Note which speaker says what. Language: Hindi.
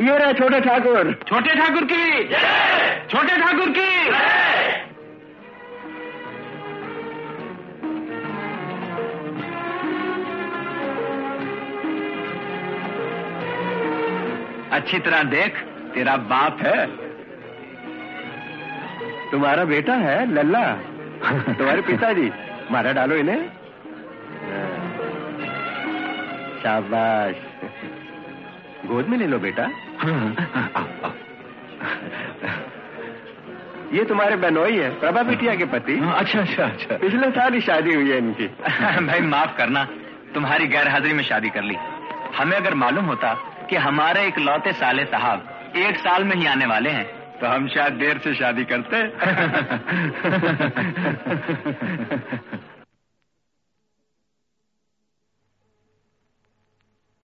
Speaker 1: ये रहे छोटे ठाकुर।
Speaker 2: छोटे ठाकुर की, छोटे ठाकुर की। अच्छी तरह देख, तेरा बाप है।
Speaker 1: तुम्हारा बेटा है लल्ला। तुम्हारे पिताजी। मारा डालो इन्हें। शाबाश। गोद में ले लो बेटा। ये तुम्हारे बहनोई है, प्रभा बिटिया के पति।
Speaker 2: अच्छा अच्छा अच्छा।
Speaker 1: पिछले साल ही शादी हुई है इनकी।
Speaker 2: भाई माफ करना, तुम्हारी गैर हाजिरी में शादी कर ली। हमें अगर मालूम होता कि हमारे इकलौते साले साहब 1 साल में ही आने वाले हैं तो हम शायद देर से शादी करते।